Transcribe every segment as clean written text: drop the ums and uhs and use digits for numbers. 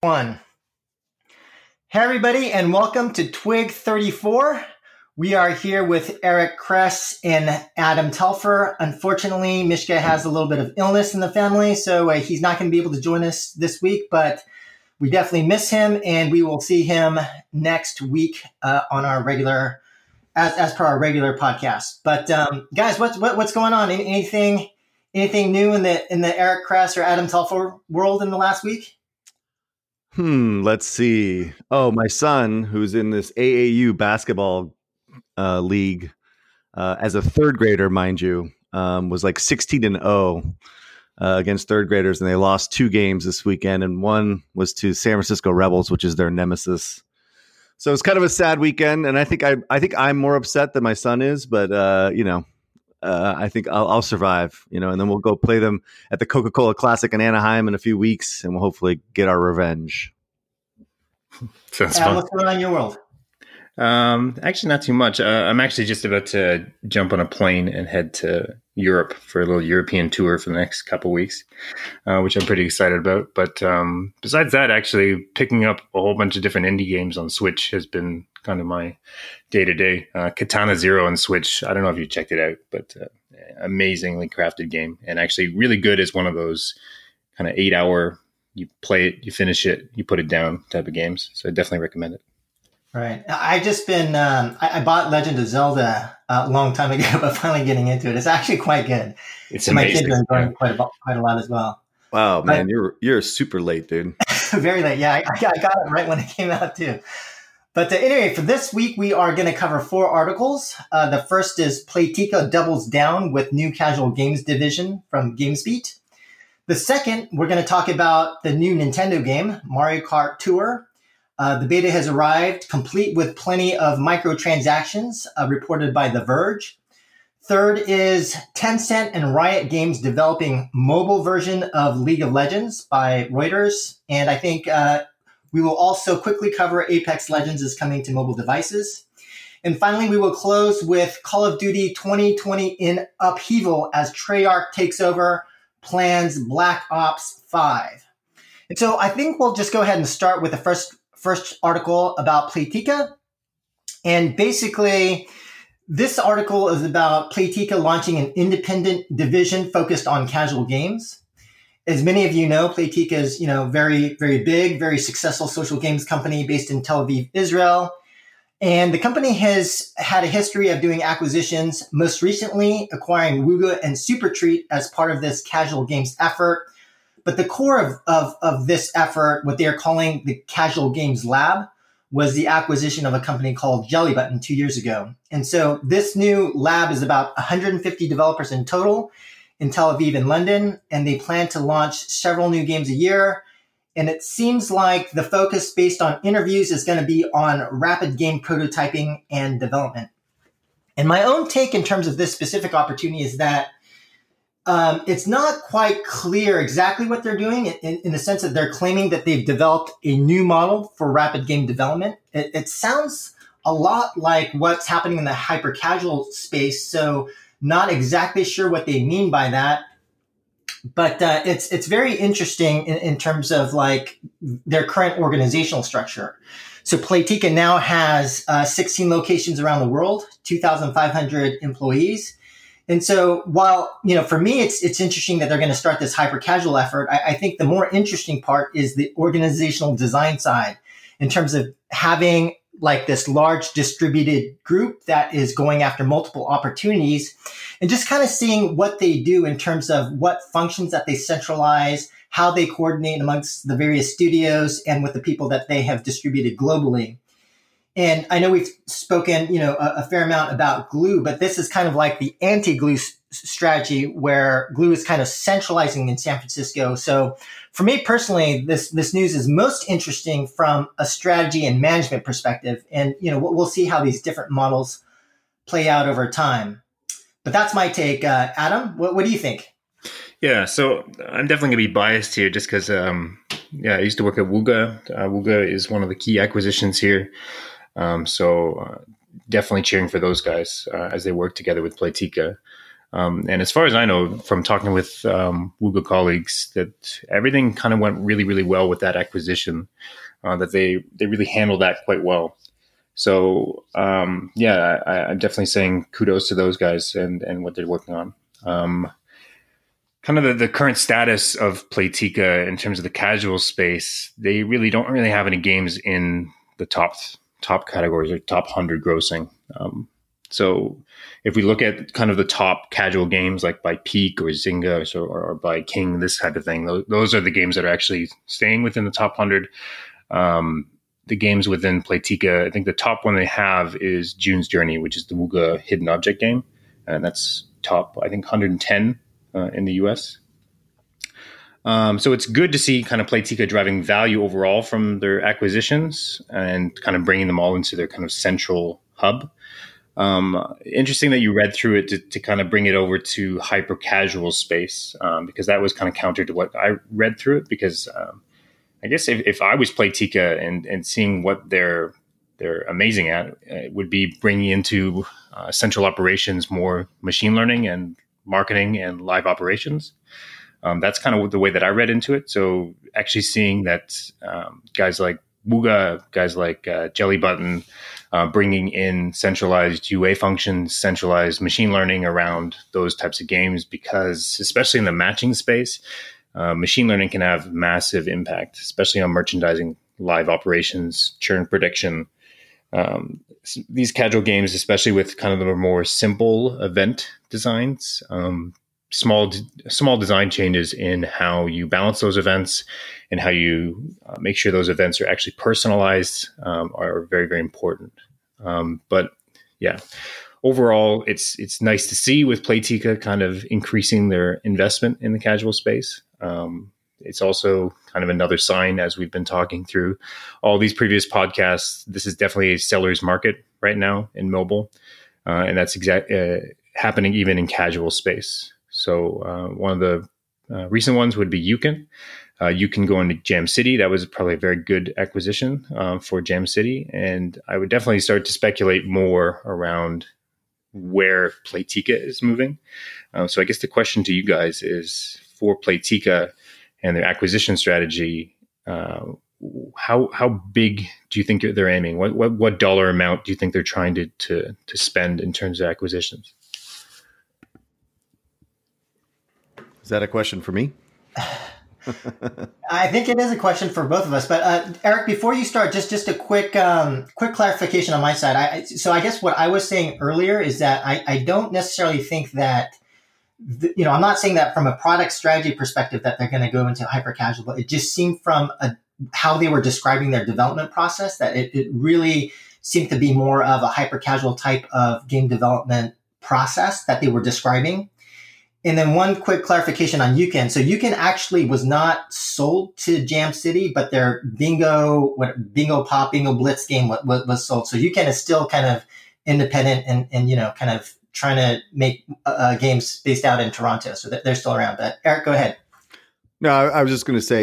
fun. Hey, everybody, and welcome to Twig 34. We are here with Eric Kress and Adam Telfer. Unfortunately, Mishka has a little bit of illness in the family, so he's not going to be able to join us this week, but we definitely miss him, and we will see him next week on our regular, as per our regular podcast. But guys, what's going on? Anything new in the Eric Kress or Adam Telfer world in the last week? Let's see. Oh, my son, who's in this AAU basketball league as a third grader, mind you, was like 16-0 against third graders, and they lost 2 games this weekend, and one was to San Francisco Rebels, which is their nemesis. So it's kind of a sad weekend, and I think I'm more upset than my son is, but I think I'll survive, and then we'll go play them at the Coca-Cola Classic in Anaheim in a few weeks, and we'll hopefully get our revenge. Sounds fun. What's going on in your world? Actually, not too much. I'm actually just about to jump on a plane and head to Europe for a little European tour for the next couple of weeks, which I'm pretty excited about. But besides that, actually picking up a whole bunch of different indie games on Switch has been kind of my day-to-day. Katana Zero on Switch, I don't know if you checked it out, but amazingly crafted game, and actually really good as one of those kind of 8-hour, you play it, you finish it, you put it down type of games. So I definitely recommend it. Right. I just been, I bought Legend of Zelda a long time ago, but finally getting into it. It's actually quite good. It's and amazing. My kids are enjoying quite a lot as well. Wow, man, you're super late, dude. Very late. Yeah, I got it right when it came out too. But anyway, for this week, we are going to cover 4 articles. The first is Playtika doubles down with new casual games division from GamesBeat. The second, we're going to talk about the new Nintendo game, Mario Kart Tour. The beta has arrived, complete with plenty of microtransactions, reported by The Verge. Third is Tencent and Riot Games developing mobile version of League of Legends by Reuters. And I think we will also quickly cover Apex Legends is coming to mobile devices. And finally, we will close with Call of Duty 2020 in upheaval as Treyarch takes over, plans Black Ops 5. And so I think we'll just go ahead and start with the first article about Playtika. And basically, this article is about Playtika launching an independent division focused on casual games. As many of you know, Playtika is, very, very big, very successful social games company based in Tel Aviv, Israel. And the company has had a history of doing acquisitions, most recently acquiring Wooga and SuperTreat as part of this casual games effort. But the core of this effort, what they are calling the Casual Games Lab, was the acquisition of a company called Jelly Button 2 years ago. And so this new lab is about 150 developers in total in Tel Aviv and London, and they plan to launch several new games a year. And it seems like the focus based on interviews is going to be on rapid game prototyping and development. And my own take in terms of this specific opportunity is that it's not quite clear exactly what they're doing in the sense that they're claiming that they've developed a new model for rapid game development. It sounds a lot like what's happening in the hyper-casual space, so not exactly sure what they mean by that. But it's very interesting in terms of like their current organizational structure. So Playtika now has 16 locations around the world, 2,500 employees. And so while, for me, it's interesting that they're going to start this hyper casual effort, I think the more interesting part is the organizational design side in terms of having like this large distributed group that is going after multiple opportunities and just kind of seeing what they do in terms of what functions that they centralize, how they coordinate amongst the various studios and with the people that they have distributed globally. And I know we've spoken, a fair amount about Glue, but this is kind of like the anti-Glue strategy where Glue is kind of centralizing in San Francisco. So for me personally, this news is most interesting from a strategy and management perspective. And, we'll see how these different models play out over time. But that's my take. Adam, what do you think? Yeah, so I'm definitely going to be biased here just because, I used to work at Wooga. Wooga is one of the key acquisitions here. So definitely cheering for those guys as they work together with Playtika. And as far as I know, from talking with Wooga colleagues, that everything kind of went really, really well with that acquisition. That they really handled that quite well. So I'm definitely saying kudos to those guys and what they're working on. Kind of the current status of Playtika in terms of the casual space, they really don't really have any games in the top categories or top 100 grossing. So if we look at kind of the top casual games like by Peak or Zynga or by King, this type of thing, those are the games that are actually staying within the top 100. The games within Playtika, I think the top one they have is June's Journey, which is the Wooga hidden object game. And that's top, I think, 110 in the US. So it's good to see kind of Playtika driving value overall from their acquisitions and kind of bringing them all into their kind of central hub. Interesting that you read through it to kind of bring it over to hyper casual space, because that was kind of counter to what I read through it. Because I guess if I was Playtika and seeing what they're amazing at, it would be bringing into central operations more machine learning and marketing and live operations. That's kind of the way that I read into it. So actually seeing that guys like Wooga, guys like Jelly Button, bringing in centralized UA functions, centralized machine learning around those types of games, because especially in the matching space, machine learning can have massive impact, especially on merchandising, live operations, churn prediction. These casual games, especially with kind of the more simple event designs, small design changes in how you balance those events and how you make sure those events are actually personalized are very, very important. But yeah, overall, it's nice to see with Playtika kind of increasing their investment in the casual space. It's also kind of another sign, as we've been talking through all these previous podcasts, this is definitely a seller's market right now in mobile. And that's happening even in casual space. So one of the recent ones would be Yuken. Yuken going to Jam City. That was probably a very good acquisition for Jam City. And I would definitely start to speculate more around where Playtika is moving. So I guess the question to you guys is, for Playtika and their acquisition strategy, how big do you think they're aiming? What dollar amount do you think they're trying to spend in terms of acquisitions? Is that a question for me? I think it is a question for both of us. But Eric, before you start, just a quick clarification on my side. So I guess what I was saying earlier is that I don't necessarily think that, I'm not saying that from a product strategy perspective that they're going to go into hyper casual, but it just seemed from how they were describing their development process that it really seemed to be more of a hyper casual type of game development process that they were describing. And then one quick clarification on Yuken. So Yuken actually was not sold to Jam City, but their Bingo Pop, Bingo Blitz game was sold. So Yuken is still kind of independent and kind of trying to make games based out in Toronto. So they're still around. But Eric, go ahead. No, I was just going to say,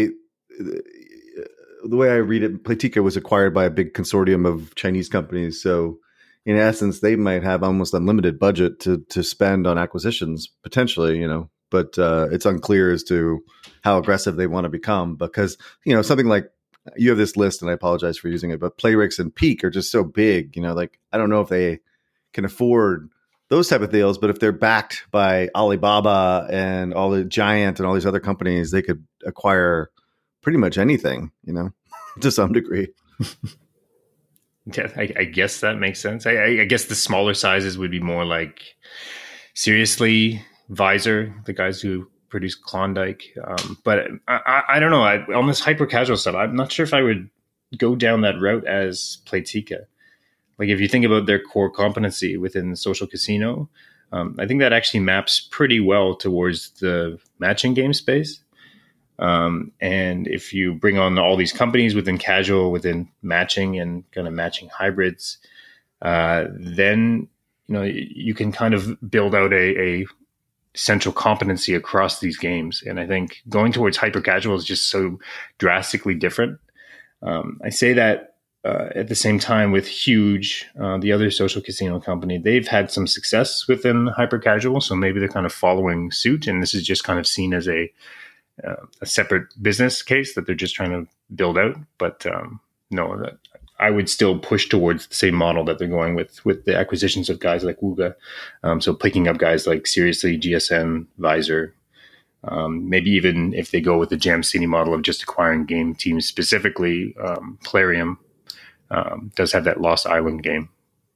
the way I read it, Playtika was acquired by a big consortium of Chinese companies. So in essence, they might have almost unlimited budget to spend on acquisitions potentially, but it's unclear as to how aggressive they want to become, because, something like, you have this list and I apologize for using it, but Playrix and Peak are just so big, I don't know if they can afford those type of deals, but if they're backed by Alibaba and all the Giant and all these other companies, they could acquire pretty much anything, to some degree. Yeah, I guess that makes sense. I guess the smaller sizes would be more like, seriously, Visor, the guys who produce Klondike. But I don't know. On this hyper casual stuff, I'm not sure if I would go down that route as Playtika. Like, if you think about their core competency within the social casino, I think that actually maps pretty well towards the matching game space. And if you bring on all these companies within casual, within matching and kind of matching hybrids, then, you can kind of build out a central competency across these games. And I think going towards hyper casual is just so drastically different. I say that at the same time with Huge, the other social casino company, they've had some success within hyper casual. So maybe they're kind of following suit, and this is just kind of seen as a separate business case that they're just trying to build out. But no, I would still push towards the same model that they're going with the acquisitions of guys like Wooga. So picking up guys like Seriously, GSN, Visor. Maybe even if they go with the Jam City model of just acquiring game teams, specifically Plarium does have that Lost Island game.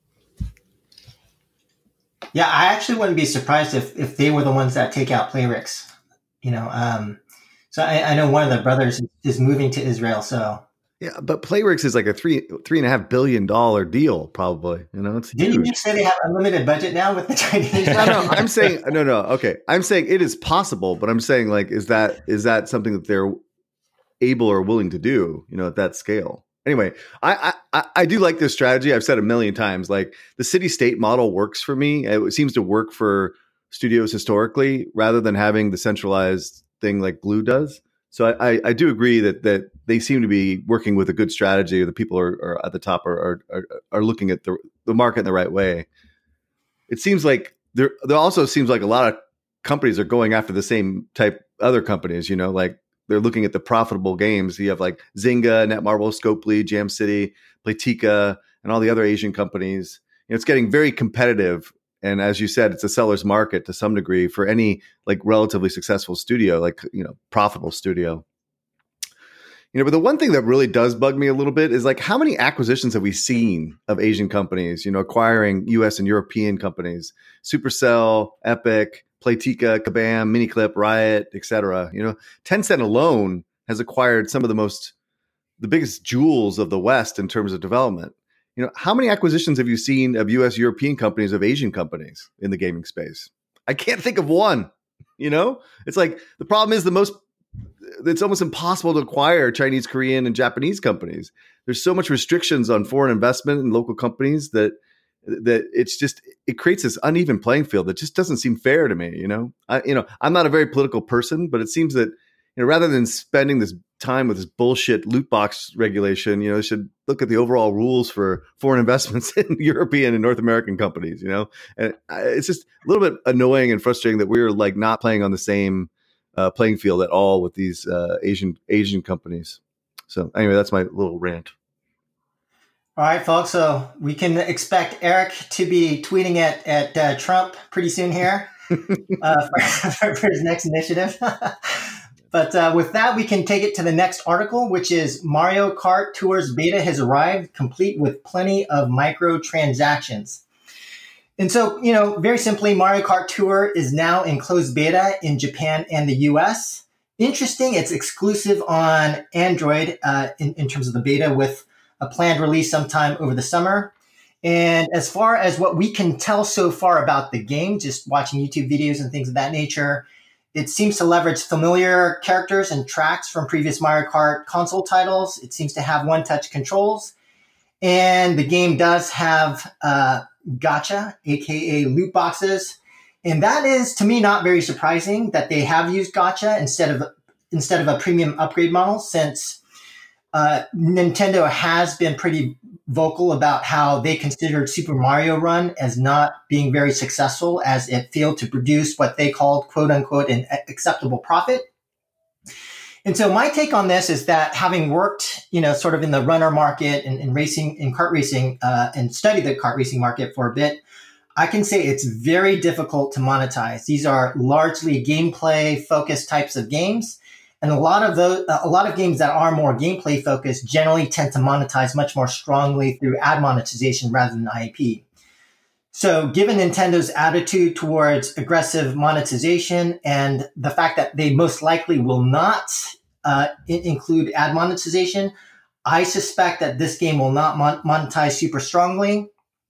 Yeah, I actually wouldn't be surprised if they were the ones that take out Playrix. So I know one of the brothers is moving to Israel. So yeah, but Playrix is like a $3.5 billion deal, probably. It's huge. Didn't you say they have unlimited budget now with the Chinese? No, I'm saying no. Okay, I'm saying it is possible, but I'm saying like, is that something that they're able or willing to do? At that scale. Anyway, I do like this strategy. I've said a million times, like the city-state model works for me. It seems to work for studios historically, rather than having the centralized thing like Glue does. So I do agree that they seem to be working with a good strategy. The people are at the top are looking at the market in the right way. It seems like there also seems like a lot of companies are going after the same type other companies. Like they're looking at the profitable games. You have like Zynga, Netmarble, Scopely, Jam City, Playtika, and all the other Asian companies. It's getting very competitive. And as you said, it's a seller's market to some degree for any like relatively successful studio, like, profitable studio. But the one thing that really does bug me a little bit is like, how many acquisitions have we seen of Asian companies, acquiring US and European companies, Supercell, Epic, Playtika, Kabam, Miniclip, Riot, etc. Tencent alone has acquired some of the biggest jewels of the West in terms of development. How many acquisitions have you seen of US European companies of Asian companies in the gaming space? I can't think of one. It's like the problem is it's almost impossible to acquire Chinese, Korean, and Japanese companies. There's so much restrictions on foreign investment in local companies that it creates this uneven playing field that just doesn't seem fair to me. I'm not a very political person, but it seems that rather than spending this time with this bullshit loot box regulation, they should look at the overall rules for foreign investments in European and North American companies. And it's just a little bit annoying and frustrating that we're like not playing on the same playing field at all with these Asian companies. So anyway, that's my little rant. All right, folks. So we can expect Eric to be tweeting at Trump pretty soon here for his next initiative. But with that, we can take it to the next article, which is Mario Kart Tour's beta has arrived, complete with plenty of microtransactions. And so, very simply, Mario Kart Tour is now in closed beta in Japan and the US. Interesting, it's exclusive on Android in terms of the beta, with a planned release sometime over the summer. And as far as what we can tell so far about the game, just watching YouTube videos and things of that nature, it seems to leverage familiar characters and tracks from previous Mario Kart console titles. It seems to have one-touch controls. And the game does have gacha, aka loot boxes. And that is, to me, not very surprising that they have used gacha instead of a premium upgrade model, since Nintendo has been pretty vocal about how they considered Super Mario Run as not being very successful, as it failed to produce what they called, quote unquote, an acceptable profit. And so my take on this is that, having worked, sort of in the runner market and racing, in kart racing, and studied the kart racing market for a bit, I can say it's very difficult to monetize. These are largely gameplay focused types of games. And a lot of games that are more gameplay focused generally tend to monetize much more strongly through ad monetization rather than IAP. So given Nintendo's attitude towards aggressive monetization and the fact that they most likely will not include ad monetization, I suspect that this game will not monetize super strongly.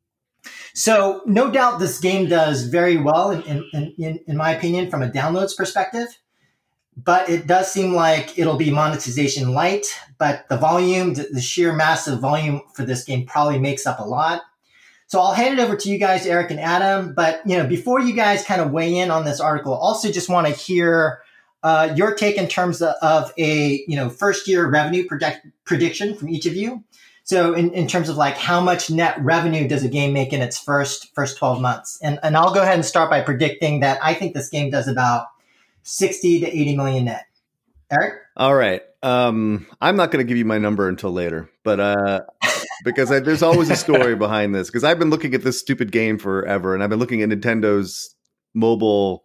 So no doubt this game does very well, in my opinion, from a downloads perspective. But it does seem like it'll be monetization light, but the volume, the sheer massive volume for this game probably makes up a lot. So I'll hand it over to you guys, Eric and Adam. But, before you guys kind of weigh in on this article, also just want to hear your take in terms of a, first year revenue prediction from each of you. So in terms of like how much net revenue does a game make in its first 12 months? And I'll go ahead and start by predicting that I think this game does about 60 to 80 million net. Eric? All right. I'm not going to give you my number until later, but because there's always a story behind this. Because I've been looking at this stupid game forever, and I've been looking at Nintendo's mobile.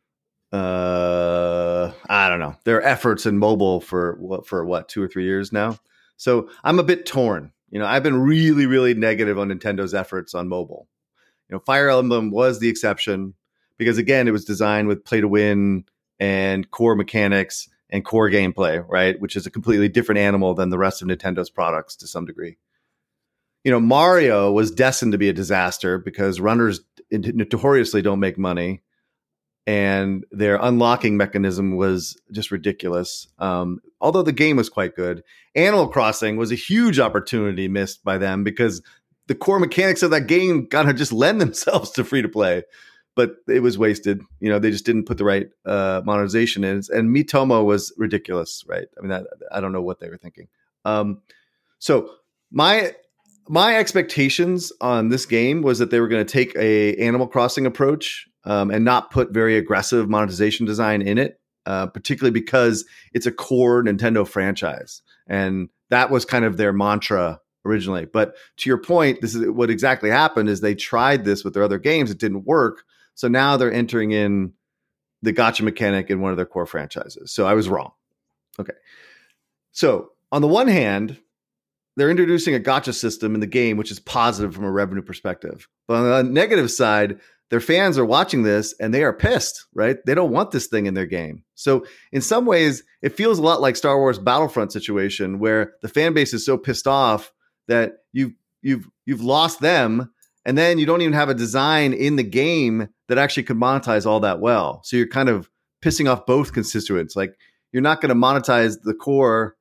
I don't know, their efforts in mobile for 2 or 3 years now. So I'm a bit torn. I've been really, really negative on Nintendo's efforts on mobile. Fire Emblem was the exception because, again, it was designed with play to win and core mechanics and core gameplay, right? Which is a completely different animal than the rest of Nintendo's products to some degree. Mario was destined to be a disaster because runners notoriously don't make money. And their unlocking mechanism was just ridiculous. Although the game was quite good. Animal Crossing was a huge opportunity missed by them because the core mechanics of that game kind of just lend themselves to free to play, but it was wasted. They just didn't put the right monetization in. And Miitomo was ridiculous, right? I mean, I don't know what they were thinking. So my expectations on this game was that they were going to take a Animal Crossing approach and not put very aggressive monetization design in it, particularly because it's a core Nintendo franchise. And that was kind of their mantra originally. But to your point, this is what exactly happened is they tried this with their other games. It didn't work. So now they're entering in the gacha mechanic in one of their core franchises. So I was wrong. Okay. So on the one hand, they're introducing a gacha system in the game, which is positive from a revenue perspective. But on the negative side, their fans are watching this and they are pissed, right? They don't want this thing in their game. So in some ways, it feels a lot like Star Wars Battlefront situation where the fan base is so pissed off that you've lost them, and then you don't even have a design in the game that actually could monetize all that well. So you're kind of pissing off both constituents. Like you're not going to monetize the core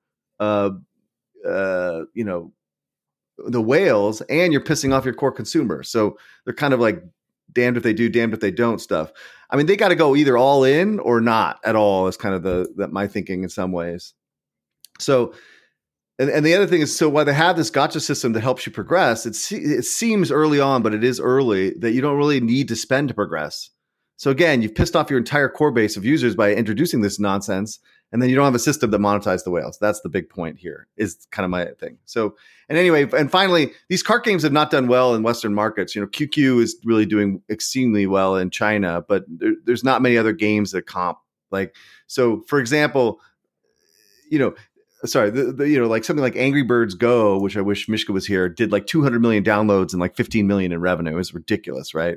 the whales, and you're pissing off your core consumer. So they're kind of like damned if they do, damned if they don't stuff. I mean, they got to go either all in or not at all is kind of my thinking in some ways. So, and the other thing is, so while they have this gacha system that helps you progress, it seems early on, but it is early, that you don't really need to spend to progress. So again, you've pissed off your entire core base of users by introducing this nonsense. And then you don't have a system that monetizes the whales. That's the big point here, is kind of my thing. So, and anyway, and finally, these cart games have not done well in Western markets. QQ is really doing exceedingly well in China, but there's not many other games that comp. Like, so for example, like something like Angry Birds Go, which I wish Mishka was here, did like 200 million downloads and like 15 million in revenue. It's ridiculous, right?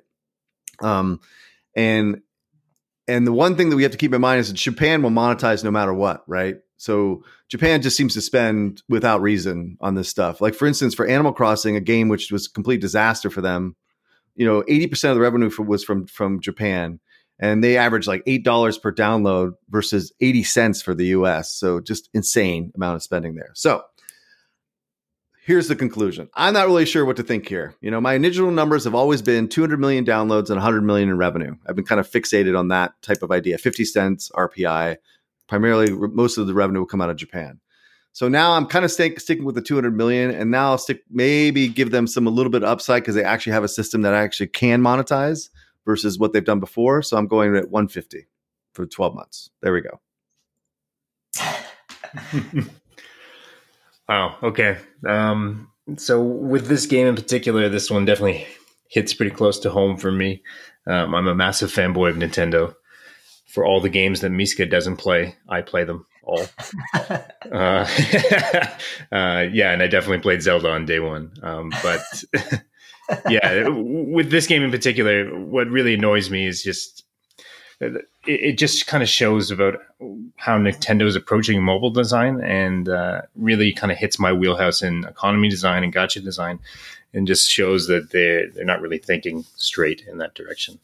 And the one thing that we have to keep in mind is that Japan will monetize no matter what, right? So Japan just seems to spend without reason on this stuff. Like, for instance, for Animal Crossing, a game which was a complete disaster for them, 80% of the revenue was from Japan. And they average like $8 per download versus 80 cents for the US. So just insane amount of spending there. So here's the conclusion. I'm not really sure what to think here. My initial numbers have always been 200 million downloads and 100 million in revenue. I've been kind of fixated on that type of idea. 50 cents RPI. Primarily, most of the revenue will come out of Japan. So now I'm kind of sticking with the 200 million, and now I'll maybe give them a little bit of upside because they actually have a system that actually can monetize versus what they've done before. So I'm going at 150 for 12 months. There we go. Wow. Okay. So with this game in particular, this one definitely hits pretty close to home for me. I'm a massive fanboy of Nintendo. For all the games that Miska doesn't play, I play them all. And I definitely played Zelda on day one. But yeah, with this game in particular, what really annoys me is just it just kind of shows about how Nintendo is approaching mobile design, and really kind of hits my wheelhouse in economy design and gacha design, and just shows that they're not really thinking straight in that direction.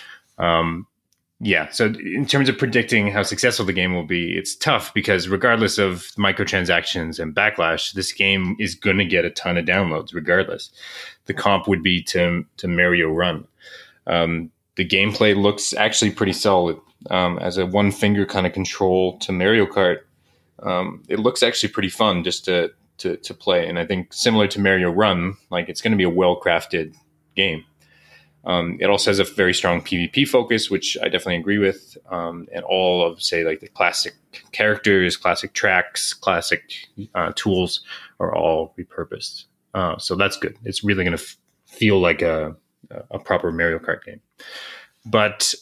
So in terms of predicting how successful the game will be, it's tough because regardless of microtransactions and backlash, this game is going to get a ton of downloads regardless. The comp would be to Mario Run. The gameplay looks actually pretty solid. As a one finger kind of control to Mario Kart, it looks actually pretty fun just to to play. And I think similar to Mario Run, like it's going to be a well-crafted game. It also has a very strong PvP focus, which I definitely agree with. And all of, say, like the classic characters, classic tracks, classic tools are all repurposed. So that's good. It's really going to feel like a proper Mario Kart game. But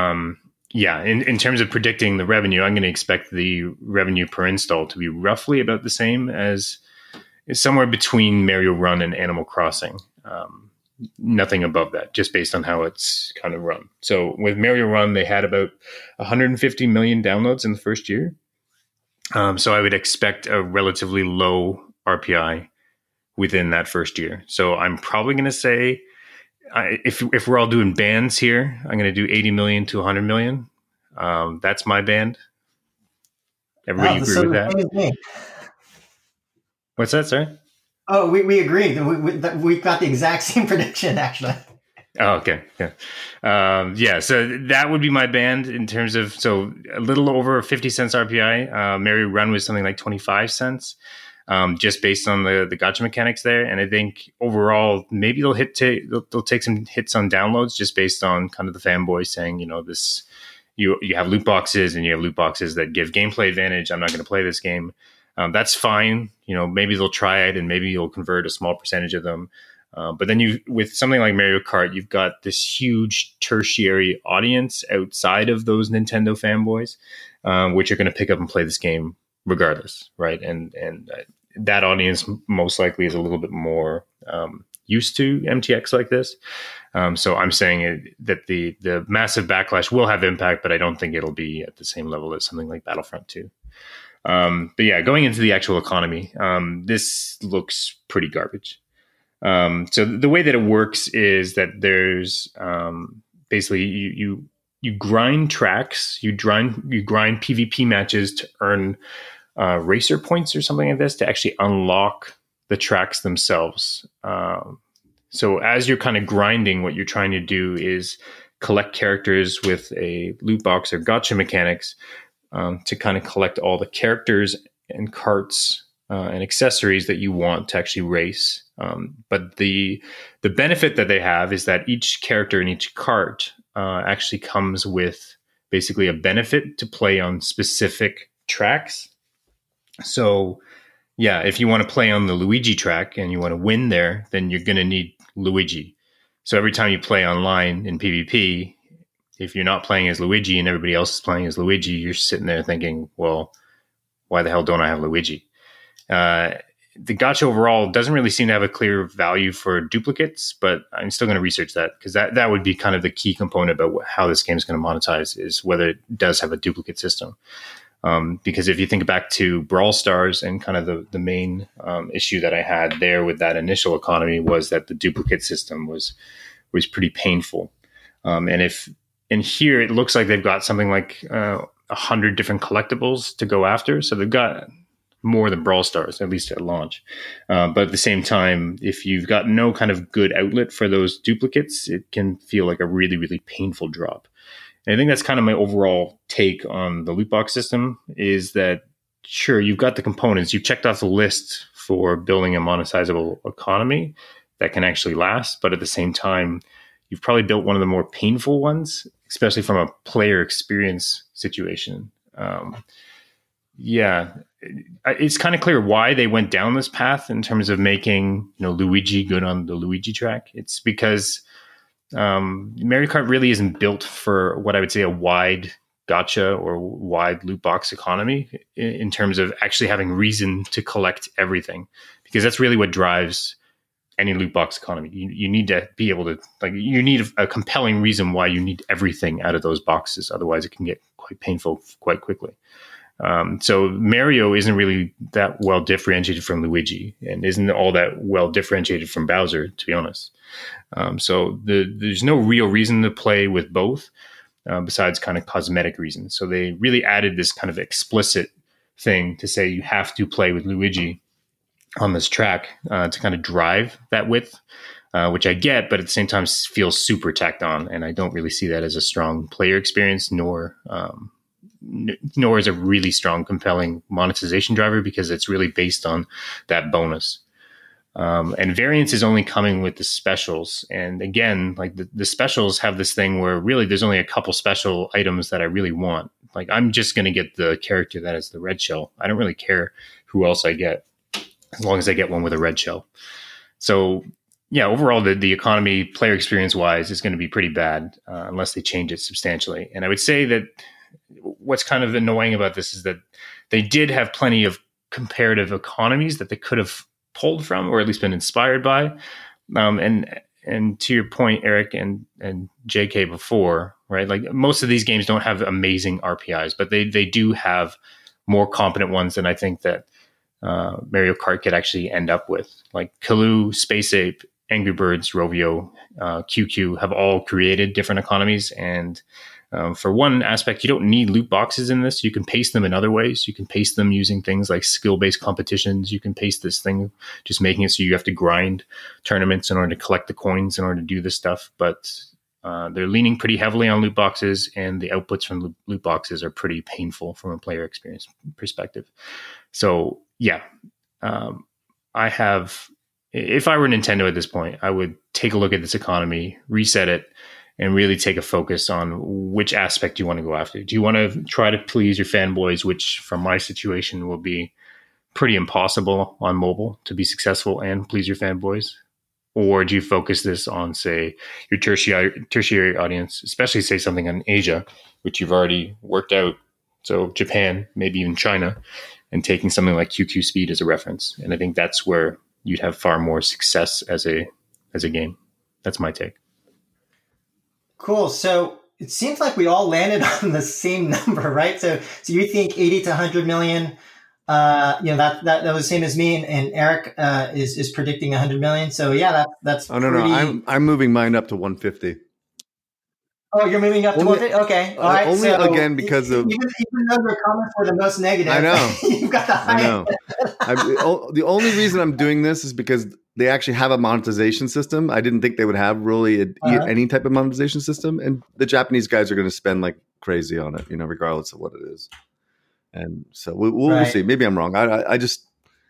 in terms of predicting the revenue, I'm going to expect the revenue per install to be roughly about the same as somewhere between Mario Run and Animal Crossing. Nothing above that, just based on how it's kind of run. So with Mario Run, they had about 150 million downloads in the first year. So I would expect a relatively low RPI within that first year. So I'm probably going to say, if we're all doing bands here, I'm going to do 80 million to 100 million. That's my band. Everybody agree with that? What's that, sorry? Oh, we agree. We've got the exact same prediction, actually. Oh, okay. Yeah. So that would be my band in terms of, so a little over 50 cents RPI. Mario Run was something like 25 cents, just based on the gacha mechanics there. And I think overall, maybe they'll take some hits on downloads just based on kind of the fanboys saying, this, you have loot boxes and you have loot boxes that give gameplay advantage. I'm not going to play this game. That's fine. Maybe they'll try it and maybe you'll convert a small percentage of them. But then with something like Mario Kart, you've got this huge tertiary audience outside of those Nintendo fanboys, which are going to pick up and play this game regardless, right? And that audience most likely is a little bit more used to MTX like this. So I'm saying that the massive backlash will have impact, but I don't think it'll be at the same level as something like Battlefront 2. But yeah, going into the actual economy, this looks pretty garbage. So the way that it works is that there's basically you grind tracks, you grind PvP matches to earn racer points or something like this to actually unlock the tracks themselves. So as you're kind of grinding, what you're trying to do is collect characters with a loot box or gacha mechanics to kind of collect all the characters and carts and accessories that you want to actually race. But the benefit that they have is that each character and each cart actually comes with basically a benefit to play on specific tracks. So yeah, if you want to play on the Luigi track and you want to win there, then you're going to need Luigi. So every time you play online in PvP, if you're not playing as Luigi and everybody else is playing as Luigi, you're sitting there thinking, well, why the hell don't I have Luigi? The gacha overall doesn't really seem to have a clear value for duplicates, but I'm still going to research that because that would be kind of the key component about how this game is going to monetize is whether it does have a duplicate system. Because if you think back to Brawl Stars and kind of the main issue that I had there with that initial economy was that the duplicate system was pretty painful. And here it looks like they've got something like 100 different collectibles to go after. So they've got more than Brawl Stars, at least at launch. But at the same time, if you've got no kind of good outlet for those duplicates, it can feel like a really, really painful drop. And I think that's kind of my overall take on the loot box system is that, sure, you've got the components. You've checked off the list for building a monetizable economy that can actually last. But at the same time, you've probably built one of the more painful ones, especially from a player experience situation. It's kind of clear why they went down this path in terms of making Luigi good on the Luigi track. It's because Mario Kart really isn't built for what I would say a wide gacha or wide loot box economy in terms of actually having reason to collect everything, because that's really what drives any loot box economy. You need to be able to, you need a compelling reason why you need everything out of those boxes. Otherwise, it can get quite painful quite quickly. So Mario isn't really that well differentiated from Luigi and isn't all that well differentiated from Bowser, to be honest. So there's no real reason to play with both besides kind of cosmetic reasons. So they really added this kind of explicit thing to say you have to play with Luigi on this track to kind of drive that width, which I get, but at the same time feels super tacked on. And I don't really see that as a strong player experience nor nor is a really strong, compelling monetization driver because it's really based on that bonus. And variance is only coming with the specials. And again, like the specials have this thing where really there's only a couple special items that I really want. Like I'm just going to get the character that is the red shell. I don't really care who else I get as long as I get one with a red shell. So yeah, overall, the economy, player experience wise, is going to be pretty bad unless they change it substantially. And I would say that what's kind of annoying about this is that they did have plenty of comparative economies that they could have pulled from, or at least been inspired by. And to your point, Eric and JK before, right? Like most of these games don't have amazing RPIs, but they do have more competent ones than I think that Mario Kart could actually end up with. Like Kaloo, Space Ape, Angry Birds, Rovio, QQ have all created different economies. And for one aspect, you don't need loot boxes in this. You can pace them in other ways. You can pace them using things like skill-based competitions. You can pace this thing just making it so you have to grind tournaments in order to collect the coins in order to do this stuff. But they're leaning pretty heavily on loot boxes, and the outputs from loot boxes are pretty painful from a player experience perspective. So yeah, if I were Nintendo at this point, I would take a look at this economy, reset it, and really take a focus on which aspect you want to go after. Do you want to try to please your fanboys, which from my situation will be pretty impossible on mobile to be successful and please your fanboys? Or do you focus this on, say, your tertiary audience, especially say something on Asia, which you've already worked out? So Japan, maybe even China, and taking something like QQ Speed as a reference. And I think that's where you'd have far more success as a game. That's my take. Cool. So it seems like we all landed on the same number, right? So you think 80 to 100 million? That was the same as me, and Eric is predicting 100 million. So yeah, that's. Oh no, I'm moving mine up to 150. Oh, you're moving up to 150? Okay. All right. Only so again because of even though your comments were the most negative. I know. You've got the high. I know. The only reason I'm doing this is because they actually have a monetization system. I didn't think they would have really any type of monetization system, and the Japanese guys are going to spend like crazy on it, regardless of what it is. And so we'll see. Maybe I'm wrong. I just,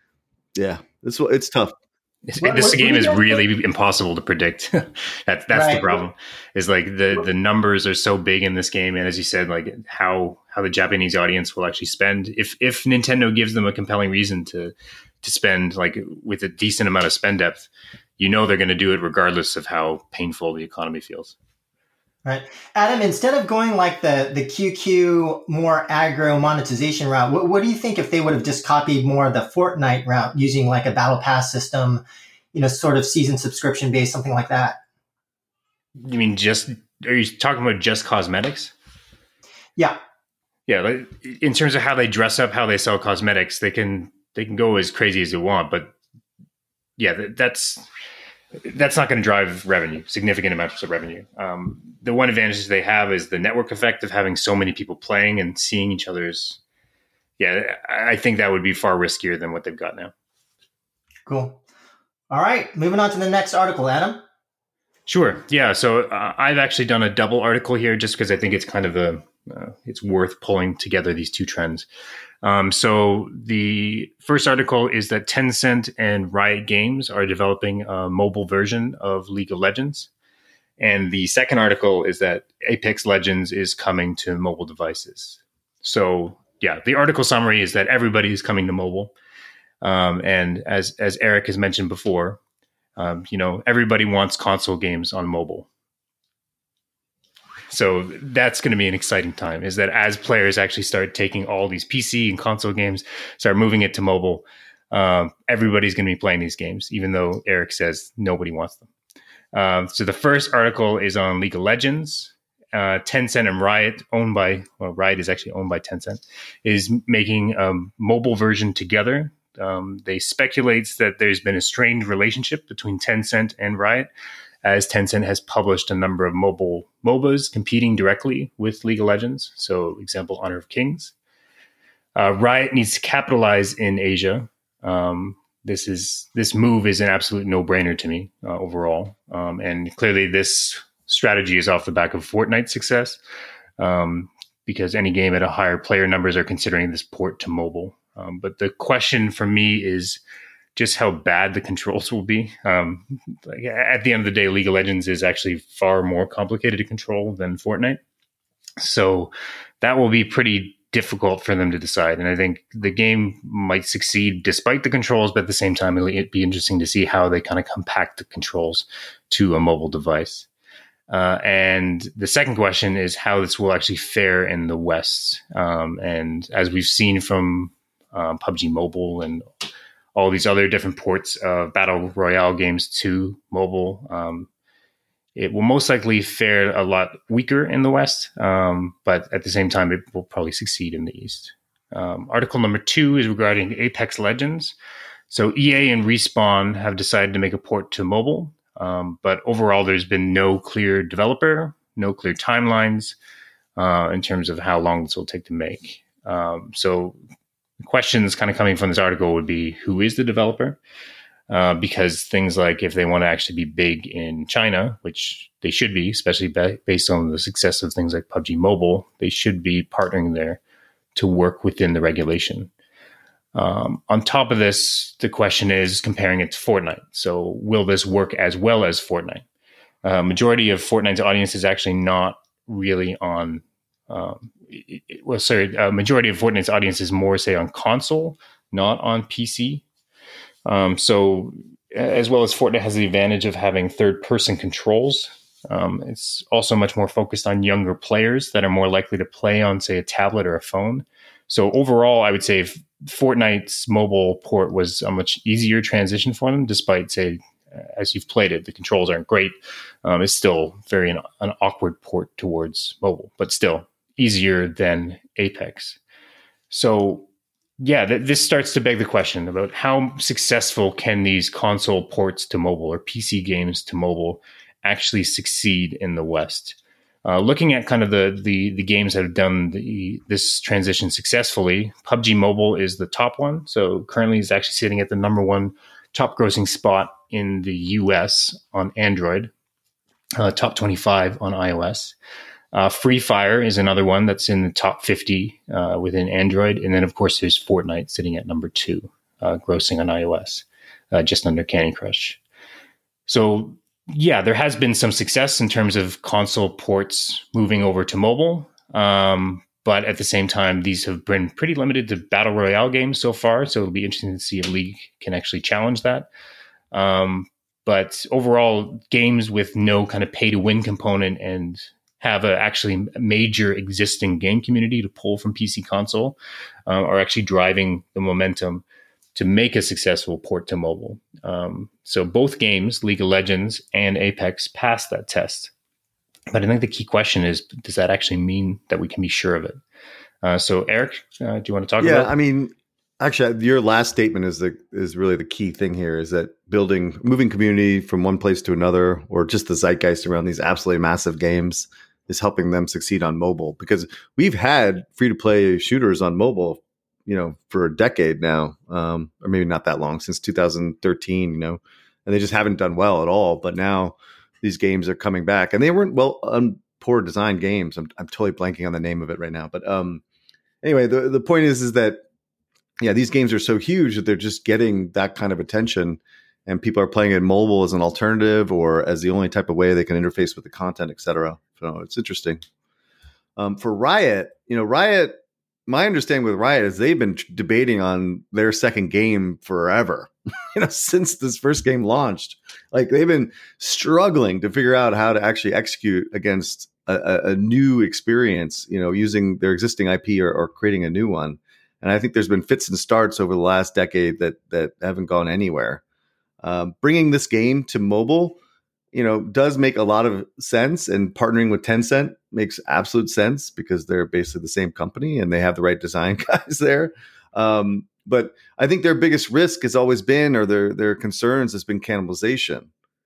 it's tough. This game is really impossible to predict. That's the problem. Is like the numbers are so big in this game, and as you said, like how the Japanese audience will actually spend. If Nintendo gives them a compelling reason to spend, like with a decent amount of spend depth, they're going to do it regardless of how painful the economy feels. Right. Adam, instead of going like the QQ more aggro monetization route, what do you think if they would have just copied more of the Fortnite route using like a battle pass system, sort of season subscription based, something like that? You mean are you talking about just cosmetics? Yeah. Yeah. Like in terms of how they dress up, how they sell cosmetics, they can go as crazy as they want, but yeah, that's not going to drive revenue, significant amounts of revenue. The one advantage they have is the network effect of having so many people playing and seeing each other's. Yeah, I think that would be far riskier than what they've got now. Cool. All right, moving on to the next article, Adam. Sure. Yeah. So I've actually done a double article here just because I think it's kind of it's worth pulling together these two trends. So the first article is that Tencent and Riot Games are developing a mobile version of League of Legends. And the second article is that Apex Legends is coming to mobile devices. So yeah, the article summary is that everybody is coming to mobile. And as Eric has mentioned before, everybody wants console games on mobile. So that's going to be an exciting time, is that as players actually start taking all these PC and console games, start moving it to mobile, everybody's going to be playing these games, even though Eric says nobody wants them. So the first article is on League of Legends. Tencent and Riot, Riot is actually owned by Tencent, is making a mobile version together. They speculate that there's been a strained relationship between Tencent and Riot, as Tencent has published a number of mobile MOBAs competing directly with League of Legends. So, example, Honor of Kings. Riot needs to capitalize in Asia. This move is an absolute no-brainer to me overall. And clearly this strategy is off the back of Fortnite's success. because any game at a higher player numbers are considering this port to mobile. But the question for me is just how bad the controls will be. Like at the end of the day, League of Legends is actually far more complicated to control than Fortnite. So that will be pretty difficult for them to decide. And I think the game might succeed despite the controls, but at the same time, it'd be interesting to see how they kind of compact the controls to a mobile device. And the second question is how this will actually fare in the West. And as we've seen from PUBG Mobile and all these other different ports of Battle Royale games to mobile, it will most likely fare a lot weaker in the West, but at the same time, it will probably succeed in the East. Article number 2 is regarding Apex Legends. So EA and Respawn have decided to make a port to mobile, but overall, there's been no clear developer, no clear timelines in terms of how long this will take to make. So questions kind of coming from this article would be, who is the developer? Because things like if they want to actually be big in China, which they should be, especially based on the success of things like PUBG Mobile, they should be partnering there to work within the regulation. On top of this, the question is comparing it to Fortnite. So will this work as well as Fortnite? Majority of Fortnite's audience is actually not really on... majority of Fortnite's audience is more, say, on console, not on PC. So as well as Fortnite has the advantage of having third-person controls, it's also much more focused on younger players that are more likely to play on, say, a tablet or a phone. So overall, I would say Fortnite's mobile port was a much easier transition for them, despite, say, as you've played it, the controls aren't great. It's still very an awkward port towards mobile, but still easier than Apex. So yeah, this starts to beg the question about how successful can these console ports to mobile or PC games to mobile actually succeed in the West. Looking at kind of the games that have done this transition successfully, PUBG Mobile is the top one. So currently it's actually sitting at the number 1 top grossing spot in the US on Android, top 25 on iOS. Free Fire is another one that's in the top 50 within Android. And then, of course, there's Fortnite sitting at number 2, grossing on iOS, just under Candy Crush. So, yeah, there has been some success in terms of console ports moving over to mobile. But at the same time, these have been pretty limited to Battle Royale games so far. So it'll be interesting to see if League can actually challenge that. But overall, games with no kind of pay-to-win component and have actually a major existing game community to pull from PC console are actually driving the momentum to make a successful port to mobile. So both games, League of Legends and Apex, passed that test. But I think the key question is, does that actually mean that we can be sure of it? So Eric, do you want to talk about it? Yeah, I mean, actually, your last statement is really the key thing here, is that moving community from one place to another, or just the zeitgeist around these absolutely massive games, is helping them succeed on mobile, because we've had free-to-play shooters on mobile, for a decade now, or maybe not that long, since 2013, and they just haven't done well at all. But now these games are coming back, and they weren't poor design games. I'm totally blanking on the name of it right now. But anyway, the point is that, yeah, these games are so huge that they're just getting that kind of attention, and people are playing it mobile as an alternative or as the only type of way they can interface with the content, et cetera. So it's interesting. For Riot, Riot, my understanding with Riot is they've been debating on their second game forever, since this first game launched. Like, they've been struggling to figure out how to actually execute against a new experience, using their existing IP or creating a new one. And I think there's been fits and starts over the last decade that haven't gone anywhere. Bringing this game to mobile, does make a lot of sense, and partnering with Tencent makes absolute sense because they're basically the same company and they have the right design guys there. But I think their biggest risk has always been, or their concerns has been, cannibalization.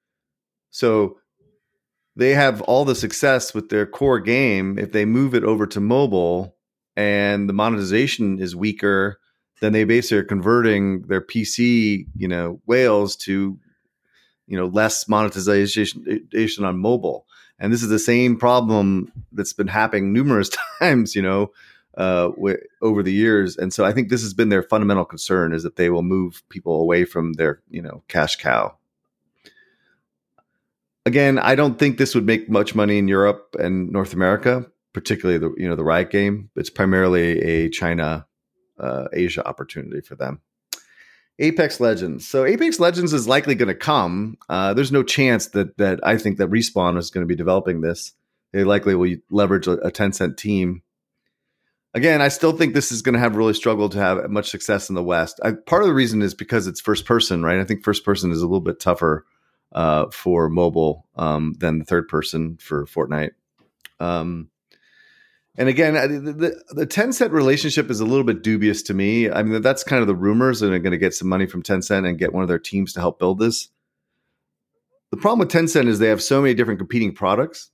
So they have all the success with their core game. If they move it over to mobile and the monetization is weaker, then they basically are converting their PC, whales to, less monetization on mobile. And this is the same problem that's been happening numerous times, over the years. And so I think this has been their fundamental concern, is that they will move people away from their, cash cow. Again, I don't think this would make much money in Europe and North America, particularly the Riot game. It's primarily a China, Asia opportunity for them. Apex Legends. So Apex Legends is likely going to come. There's no chance that I think that Respawn is going to be developing this. They likely will leverage a Tencent team. Again, I still think this is going to have really struggled to have much success in the West. Part of the reason is because it's first person, right? I think first person is a little bit tougher for mobile than the third person for Fortnite. And again, the Tencent relationship is a little bit dubious to me. I mean, that's kind of the rumors, and they're going to get some money from Tencent and get one of their teams to help build this. The problem with Tencent is they have so many different competing products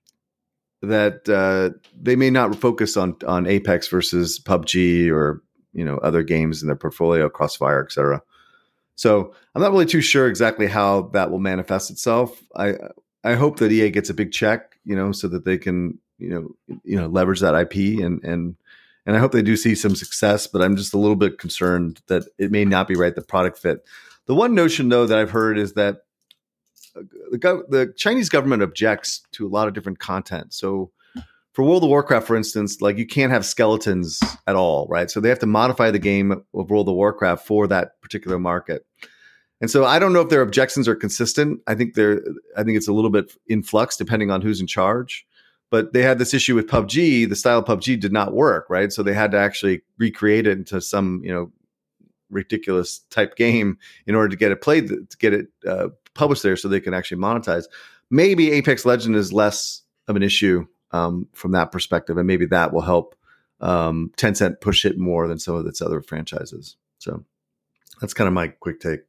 that they may not focus on Apex versus PUBG or other games in their portfolio, Crossfire, etc. So I'm not really too sure exactly how that will manifest itself. I hope that EA gets a big check, so that they can leverage that IP and I hope they do see some success. But I'm just a little bit concerned that it may not be right, the product fit. The one notion though that I've heard is that the Chinese government objects to a lot of different content. So for World of Warcraft, for instance, like you can't have skeletons at all, right? So they have to modify the game of World of Warcraft for that particular market. And so I don't know if their objections are consistent. I think it's a little bit in flux depending on who's in charge. But they had this issue with PUBG. The style of PUBG did not work, right? So they had to actually recreate it into some, ridiculous type game in order to get it played, to get it published there so they can actually monetize. Maybe Apex Legends is less of an issue from that perspective, and maybe that will help Tencent push it more than some of its other franchises. So that's kind of my quick take.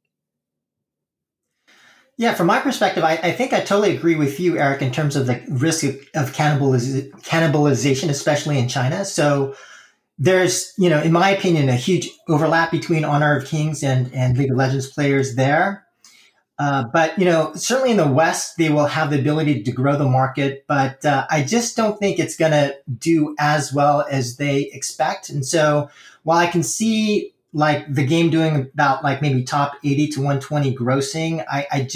Yeah, from my perspective, I think I totally agree with you, Eric, in terms of the risk of cannibalization, especially in China. So there's, in my opinion, a huge overlap between Honor of Kings and League of Legends players there. But certainly in the West, they will have the ability to grow the market, but I just don't think it's going to do as well as they expect. And so while I can see like the game doing about like maybe top 80 to 120 grossing,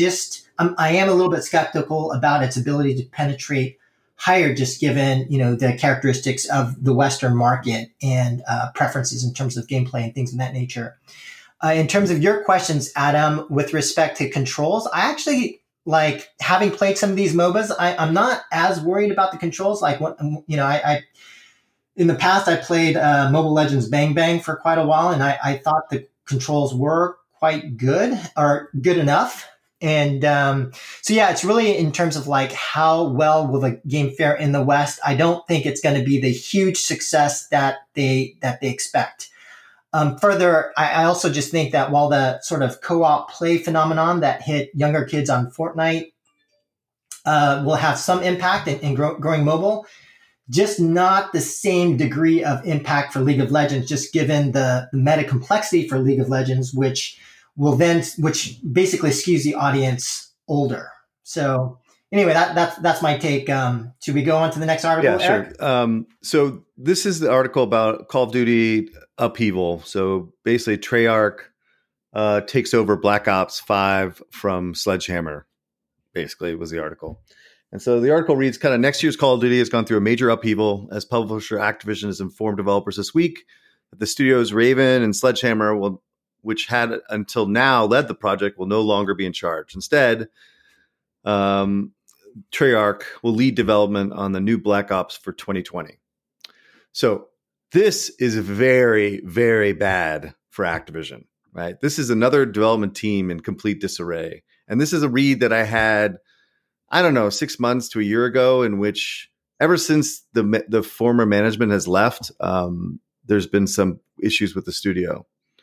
I am a little bit skeptical about its ability to penetrate higher, just given, the characteristics of the Western market and preferences in terms of gameplay and things of that nature. In terms of your questions, Adam, with respect to controls, I actually like having played some of these MOBAs. I'm not as worried about the controls. Like, I in the past, I played Mobile Legends Bang Bang for quite a while, and I thought the controls were quite good or good enough. And so, yeah, it's really in terms of like how well will the game fare in the West. I don't think it's going to be the huge success that they expect. Further, I also just think that while the sort of co-op play phenomenon that hit younger kids on Fortnite will have some impact in growing mobile, just not the same degree of impact for League of Legends, just given the meta complexity for League of Legends, which basically skews the audience older. So anyway, that's my take. Should we go on to the next article? Yeah, Eric? sure. So this is the article about Call of Duty upheaval. So basically, Treyarch takes over Black Ops 5 from Sledgehammer. Basically, was the article. And so the article reads, kind of, next year's Call of Duty has gone through a major upheaval as publisher Activision has informed developers this week that the studios Raven and Sledgehammer, which had until now led the project, will no longer be in charge. Instead, Treyarch will lead development on the new Black Ops for 2020. So this is very, very bad for Activision, right? This is another development team in complete disarray. And this is a read that I had, I don't know, 6 months to a year ago, in which ever since the former management has left, there's been some issues with the studio.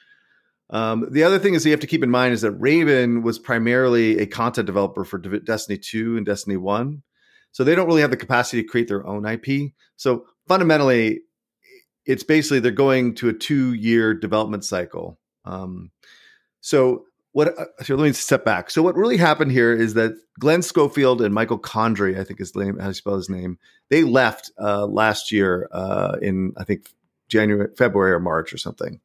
The other thing is you have to keep in mind is that Raven was primarily a content developer for Destiny 2 and Destiny 1. So they don't really have the capacity to create their own IP. So fundamentally, it's basically they're going to a 2-year development cycle. So so let me step back. So what really happened here is that Glenn Schofield and Michael Condrey, I think is the name, how you spell his name, they left last year in, I think, February or March or something.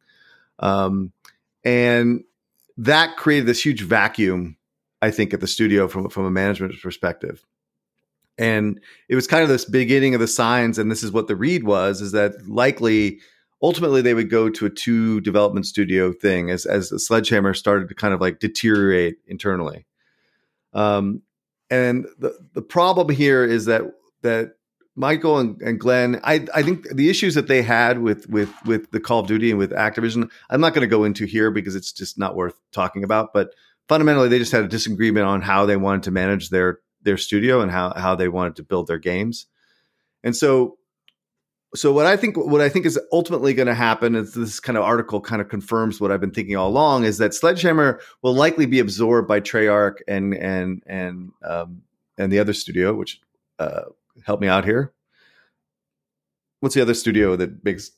And that created this huge vacuum, I think, at the studio from a management perspective. And it was kind of this beginning of the signs, and this is what the read was, is that likely ultimately they would go to a 2 development studio thing as the Sledgehammer started to kind of like deteriorate internally. And the problem here is that Michael and Glenn, I think the issues that they had with the Call of Duty and with Activision, I'm not going to go into here because it's just not worth talking about, but fundamentally they just had a disagreement on how they wanted to manage their studio and how they wanted to build their games. And so what I think is ultimately going to happen is this kind of article kind of confirms what I've been thinking all along, is that Sledgehammer will likely be absorbed by Treyarch and the other studio, which help me out here. What's the other studio that makes?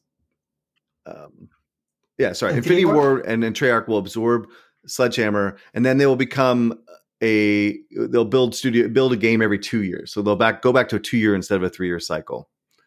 Infinity Ward and Treyarch will absorb Sledgehammer, and then they will become they'll build a game every 2 years. So they'll go back to a 2-year instead of a 3-year cycle.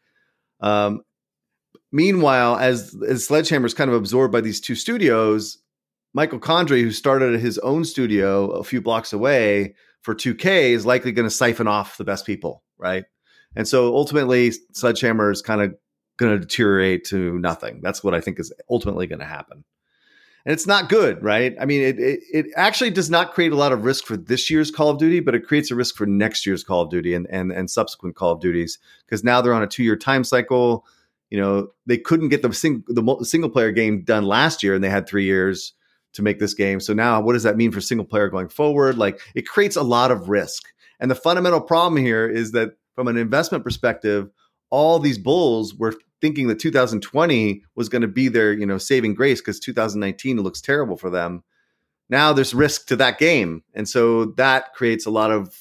Meanwhile, as Sledgehammer is kind of absorbed by these 2 studios, Michael Condrey, who started his own studio a few blocks away for 2K, is likely going to siphon off the best people, right? And so ultimately, Sledgehammer is kind of going to deteriorate to nothing. That's what I think is ultimately going to happen. And it's not good, right? I mean, it actually does not create a lot of risk for this year's Call of Duty, but it creates a risk for next year's Call of Duty and subsequent Call of Duties, because now they're on a 2-year time cycle. You know, they couldn't get the single player game done last year, and they had 3 years to make this game. So now, what does that mean for single player going forward? Like, it creates a lot of risk. And the fundamental problem here is that from an investment perspective, all these bulls were thinking that 2020 was going to be their, saving grace, because 2019 looks terrible for them. Now there's risk to that game. And so that creates a lot of,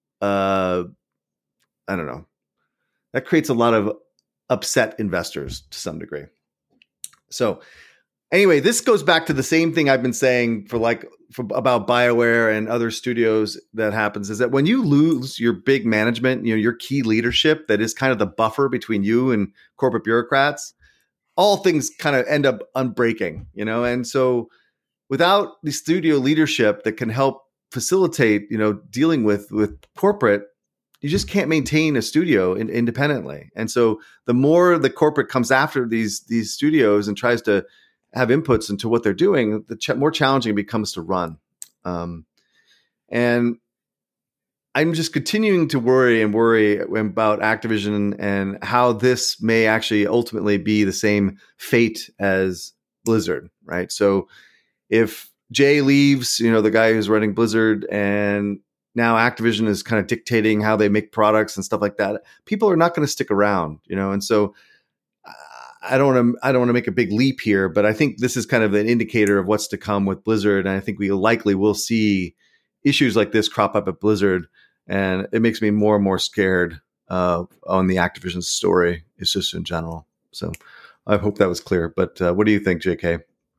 that creates a lot of upset investors to some degree. So anyway, this goes back to the same thing I've been saying about BioWare and other studios that happens, is that when you lose your big management, your key leadership that is kind of the buffer between you and corporate bureaucrats, all things kind of end up unbreaking, And so without the studio leadership that can help facilitate, dealing with corporate, you just can't maintain a studio independently. And so the more the corporate comes after these studios and tries to have inputs into what they're doing, the more challenging it becomes to run. And I'm just continuing to worry about Activision and how this may actually ultimately be the same fate as Blizzard, right? So if Jay leaves, the guy who's running Blizzard, and now Activision is kind of dictating how they make products and stuff like that, people are not going to stick around, and so I don't want to make a big leap here, but I think this is kind of an indicator of what's to come with Blizzard. And I think we likely will see issues like this crop up at Blizzard. And it makes me more and more scared on the Activision story. It's just in general. So I hope that was clear. But what do you think, JK?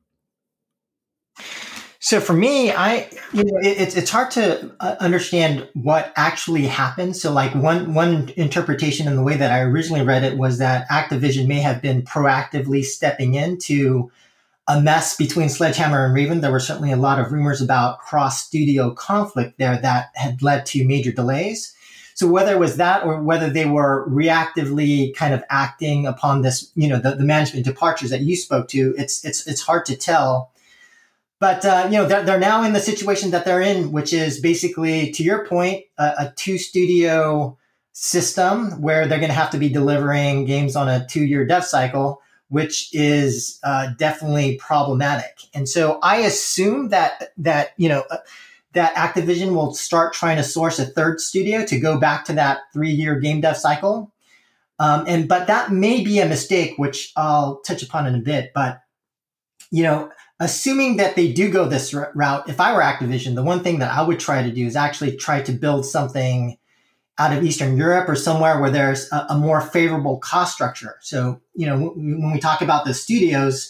So for me, it's hard to understand what actually happened. So like one interpretation in the way that I originally read it was that Activision may have been proactively stepping into a mess between Sledgehammer and Raven. There were certainly a lot of rumors about cross-studio conflict there that had led to major delays. So whether it was that or whether they were reactively kind of acting upon this, the management departures that you spoke to, it's hard to tell. But, they're now in the situation that they're in, which is basically, to your point, a 2-studio system where they're going to have to be delivering games on a 2-year dev cycle, which is definitely problematic. And so I assume that Activision will start trying to source a 3rd studio to go back to that 3-year game dev cycle. But that may be a mistake, which I'll touch upon in a bit. But, assuming that they do go this route, if I were Activision, the one thing that I would try to do is actually try to build something out of Eastern Europe or somewhere where there's a more favorable cost structure. So, when we talk about the studios,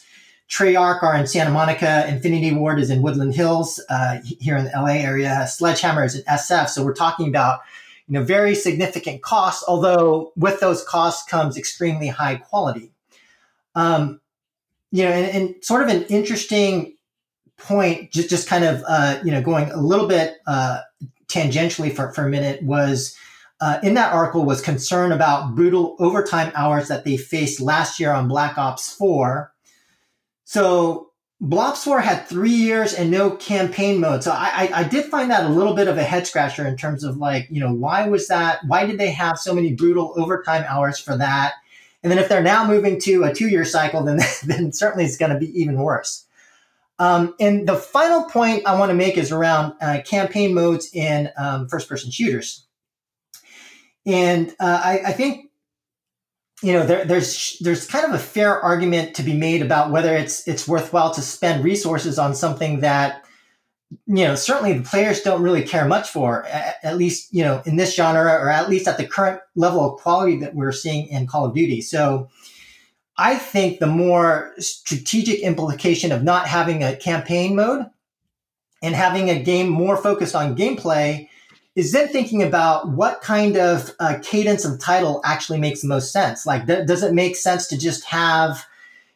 Treyarch are in Santa Monica, Infinity Ward is in Woodland Hills, here in the LA area, Sledgehammer is in SF. So we're talking about, very significant costs, although with those costs comes extremely high quality. And sort of an interesting point, just kind of, going a little bit tangentially for a minute was, in that article was concern about brutal overtime hours that they faced last year on Black Ops 4. So Black Ops 4 had 3 years and no campaign mode. So I did find that a little bit of a head scratcher in terms of why was that? Why did they have so many brutal overtime hours for that? And then if they're now moving to a 2-year cycle, then certainly it's going to be even worse. And the final point I want to make is around campaign modes in first-person shooters. And I think, there's kind of a fair argument to be made about whether it's worthwhile to spend resources on something that, certainly the players don't really care much for, at least, in this genre, or at least at the current level of quality that we're seeing in Call of Duty. So I think the more strategic implication of not having a campaign mode and having a game more focused on gameplay is then thinking about what kind of cadence of title actually makes the most sense. Like, does it make sense to just have,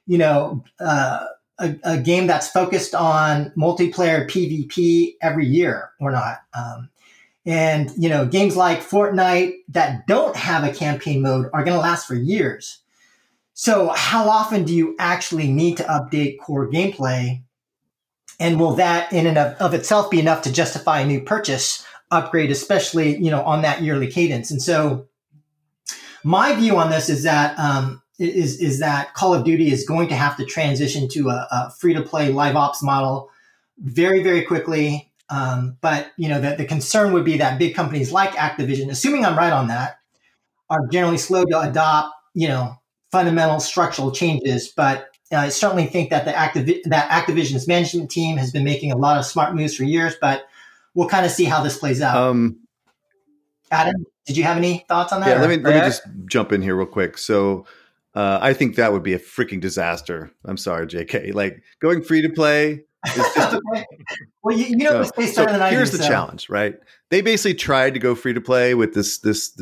a game that's focused on multiplayer PvP every year or not? And games like Fortnite that don't have a campaign mode are going to last for years. So how often do you actually need to update core gameplay? And will that in and of itself be enough to justify a new purchase upgrade, especially, on that yearly cadence? And so my view on this is that, is that Call of Duty is going to have to transition to a free-to-play live ops model very, very quickly. But, the concern would be that big companies like Activision, assuming I'm right on that, are generally slow to adopt, fundamental structural changes. But I certainly think that that Activision's management team has been making a lot of smart moves for years, but we'll kind of see how this plays out. Adam, did you have any thoughts on that? Yeah, let me just jump in here real quick. So I think that would be a freaking disaster. I'm sorry, JK. Like, going free to play is just well, the space better than I do. Here's the challenge, right? They basically tried to go free to play with this